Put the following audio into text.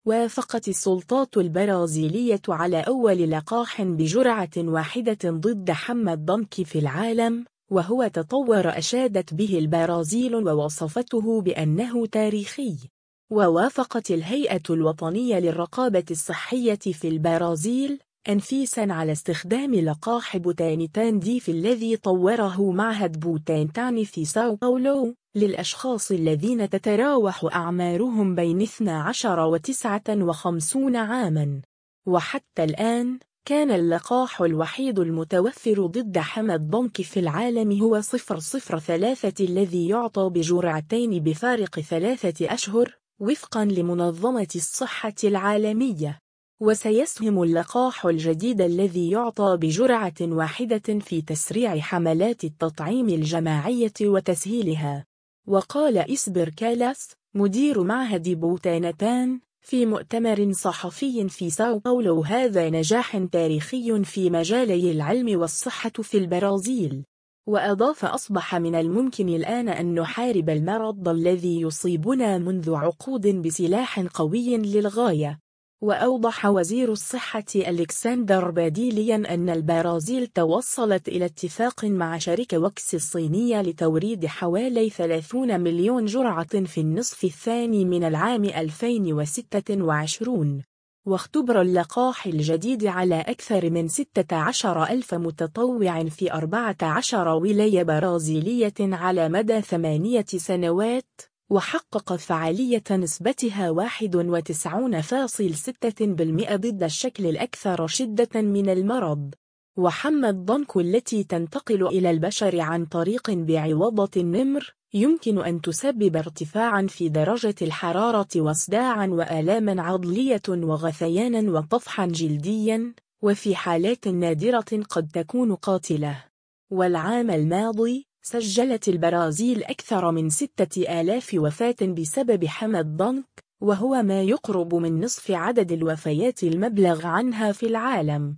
وافقت السلطات البرازيلية على أول لقاح بجرعة واحدة ضد حمى الضنك في العالم، وهو تطور أشادت به البرازيل ووصفته بأنه تاريخي. ووافقت الهيئة الوطنية للرقابة الصحية في البرازيل أنفيساً على استخدام لقاح بوتانيتان دي في الذي طوره معهد بوتانتان في ساو باولو للأشخاص الذين تتراوح أعمارهم بين 12 و 59 عاماً. وحتى الآن كان اللقاح الوحيد المتوفر ضد حمى الضنك في العالم هو 003 الذي يعطى بجرعتين بفارق 3 أشهر وفقاً لمنظمة الصحة العالمية. وسيسهم اللقاح الجديد الذي يعطى بجرعة واحدة في تسريع حملات التطعيم الجماعية وتسهيلها. وقال إسبر كالاس مدير معهد بوتانتان في مؤتمر صحفي في ساو باولو: هذا نجاح تاريخي في مجالي العلم والصحة في البرازيل. وأضاف: أصبح من الممكن الآن أن نحارب المرض الذي يصيبنا منذ عقود بسلاح قوي للغاية. وأوضح وزير الصحة ألكسندر باديليان أن البرازيل توصلت إلى اتفاق مع شركة وكس الصينية لتوريد حوالي 30 مليون جرعة في النصف الثاني من العام 2026. واختبر اللقاح الجديد على أكثر من 16,000 متطوع في 14 ولاية برازيلية على مدى 8 سنوات، وحقق فعالية نسبتها 91.6% ضد الشكل الأكثر شدة من المرض. وحمى الضنك التي تنتقل إلى البشر عن طريق بعوضة النمر يمكن أن تسبب ارتفاعا في درجة الحرارة وصداعا وآلاما عضلية وغثيانا وطفحا جلديا، وفي حالات نادرة قد تكون قاتلة. والعام الماضي سجلت البرازيل أكثر من 6,000 وفاة بسبب حمى الضنك، وهو ما يقرب من نصف عدد الوفيات المبلغ عنها في العالم.